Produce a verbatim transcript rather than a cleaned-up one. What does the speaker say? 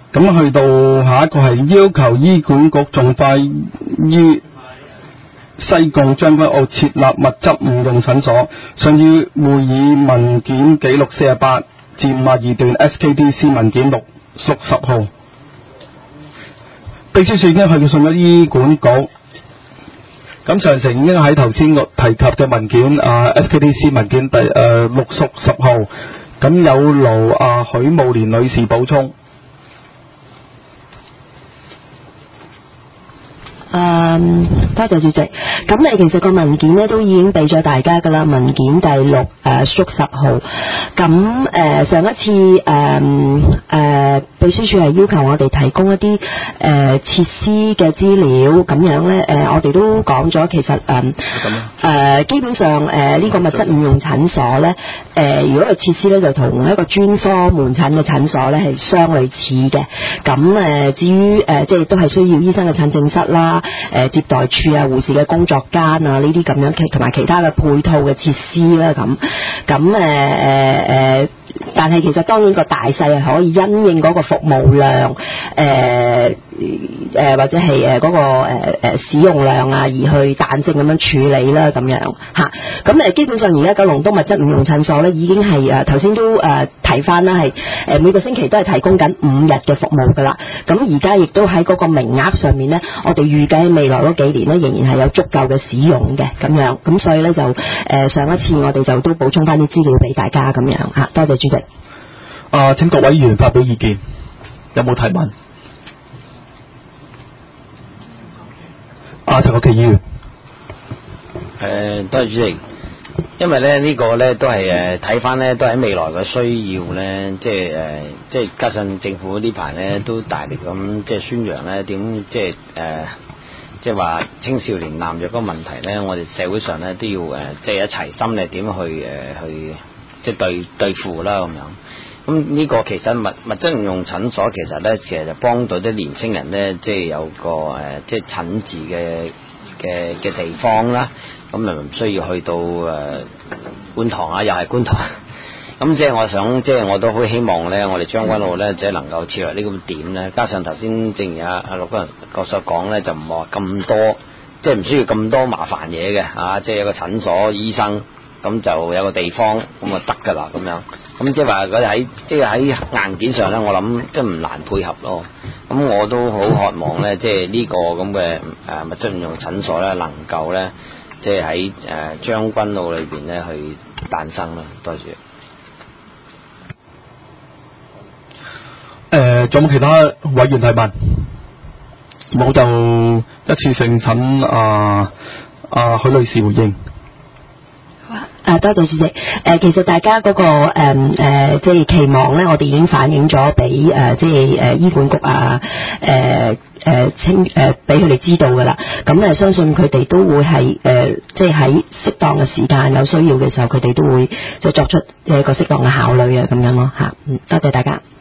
咁去到下一個係要求醫管局盡快於西貢將軍澳設立物質誤用診所。上次會議文件記錄四十八至五十二段 S K D C 文件六六十號。秘書處已經去信咗醫管局。咁上城已經喺頭先我提及嘅文件啊 S K D C 文件第誒六十號。咁有勞啊許慕蓮女士補充。 誒、um, 多謝主席。咁誒其實個文件咧都已經俾咗大家㗎啦，文件第六誒十號。咁誒、呃、上一次誒誒、呃、秘書處係要求我哋提供一啲誒、呃、設施嘅資料，咁樣咧誒、呃、我哋都講咗，其實誒誒、呃呃、基本上誒呢、呃這個物質誤用診所咧誒、呃、如果個設施咧就同一個專科門診嘅診所咧係相類似嘅。咁誒、呃、至於誒、呃、即係都係需要醫生嘅診症室啦。誒接待處啊、護士嘅工作間啊，呢啲咁樣，同埋其他嘅配套嘅設施啦，咁咁誒誒誒，但係其實當然個大細係可以因應嗰個服務量，誒、呃、誒、呃、或者係誒嗰個誒誒、呃、使用量啊，而去彈性咁樣處理啦，咁樣嚇。咁誒基本上而家九龍東物質誤用診所咧，已經係誒頭先都誒提翻啦，係誒每個星期都係提供緊五日嘅服務㗎啦。咁而家亦都喺嗰個名額上面咧，我哋預計未來嗰幾年咧，仍然係有足夠嘅使用嘅咁樣。咁所以咧就誒、呃、上一次我哋就都補充翻啲資料俾大家咁樣嚇。多謝主席。 啊，請各位議員發表意見，有冇提問？啊，陳國旗議員。 誒，多謝主席。因為咧呢、這個咧都係誒睇翻咧都係未來嘅需要咧，即係誒、呃、即係加上政府呢排咧都大力咁即係宣揚咧點即係誒、呃、即係話青少年濫藥嗰個問題咧，我哋社會上咧都要誒、呃、即係一齊心嚟點去誒、呃、去即係對對付啦咁樣。咁呢個其實物物質誤用診所其實咧其實就幫到啲年青人咧，即係有個誒、呃、即係診治嘅嘅嘅地方啦。咁又唔需要去到誒、呃、觀塘啊，又係觀塘。咁即係我想，即係我都好希望咧，我哋將軍澳咧，即係能夠設立呢個點咧。加上頭先正如阿阿陸哥哥所講咧，就唔話咁多，即係唔需要咁多麻煩嘢嘅嚇。即係有個診所、醫生，咁就有個地方，咁就得㗎啦咁樣。咁即係話佢哋喺即係喺硬件上咧，我諗即係唔難配合咯。咁我都好渴望咧，即係呢個咁嘅誒物質誤用診所咧，能夠咧。即係喺誒將軍澳裏邊咧去誕生啦，多謝。 誒，仲有冇其他委員提問？冇就一次性請啊啊許女士回應。 啊，多謝主席。誒、呃，其實大家嗰、那個誒誒、呃，即係期望咧，我哋已經反映咗俾誒，即係誒醫管局啊，誒誒清誒俾佢哋知道㗎啦。咁誒、呃，相信佢哋都會係誒、呃，即係喺適當嘅時間有需要嘅時候，佢哋都會即係作出一個適當嘅考慮啊，咁樣咯嚇。嗯，多謝大家。